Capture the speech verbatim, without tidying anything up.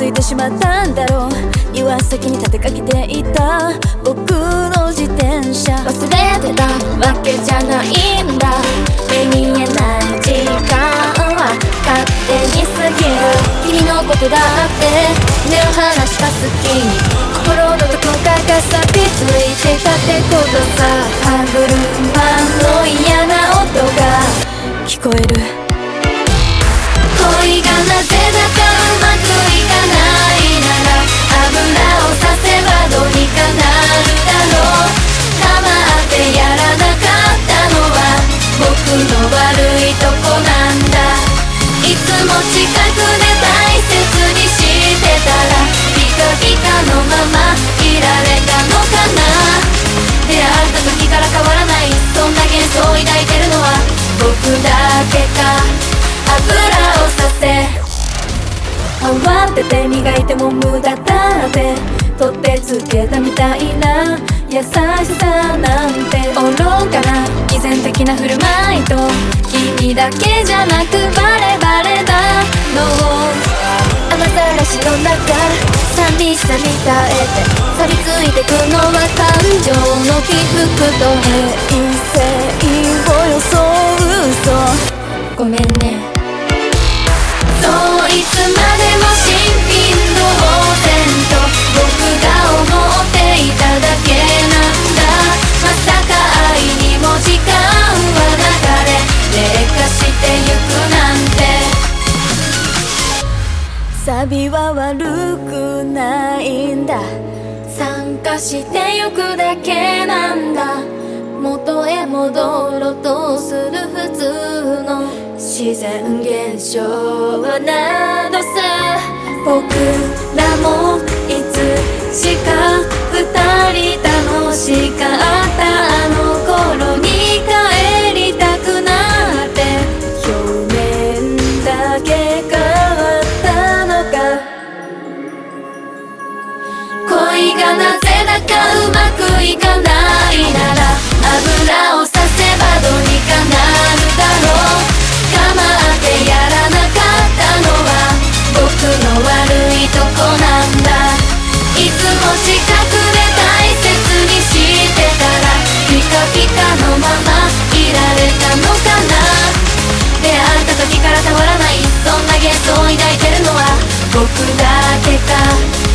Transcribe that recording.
いてしまったんだろう。岩先に立てかけていた僕の自転車。忘れてたわけじゃないんだ。目に見えない時間は勝手に過ぎる。君のことだって目を離した隙に心のどこかが錆びついてたってことさ。歯車の嫌な音が聞こえる。恋がなぜだかうまくいかないなら油をさせばどうにかなるだろう。構ってやらなかったのは僕の悪いとこなんだ。いつも近くで大切にしてたらピカピカのままいられたのかな。出会った時から変わらないそんな幻想を抱いてるのは僕だけか。油をさせ慌てて磨いても無駄だって取ってつけたみたいな優しさなんて愚かな偽善的な振る舞いと君だけじゃなくバレバレだの雨ざらしの中寂しさに耐えて錆びついてくのは感情の起伏と平静を装う嘘ごめんね。そういつまでも新品同然と僕が思っていただけなんだ。まさか愛にも時間は流れ劣化してゆくなんて。サビは悪くないんだ。参加してゆくだけなんだ。元へ戻ろうとする普通の自然現象などさ。僕らもいつしか二人楽しかったあの頃に帰りたくなって表面だけ変わったのか。恋がなぜだかうまくいかないなら油をさせばどうにかなるだろう。構ってやらなかったのは僕の悪いとこなんだ。いつも近くで大切にしてたらピカピカのままいられたのかな。出会った時から変わらないそんな幻想を抱いてるのは僕だけか。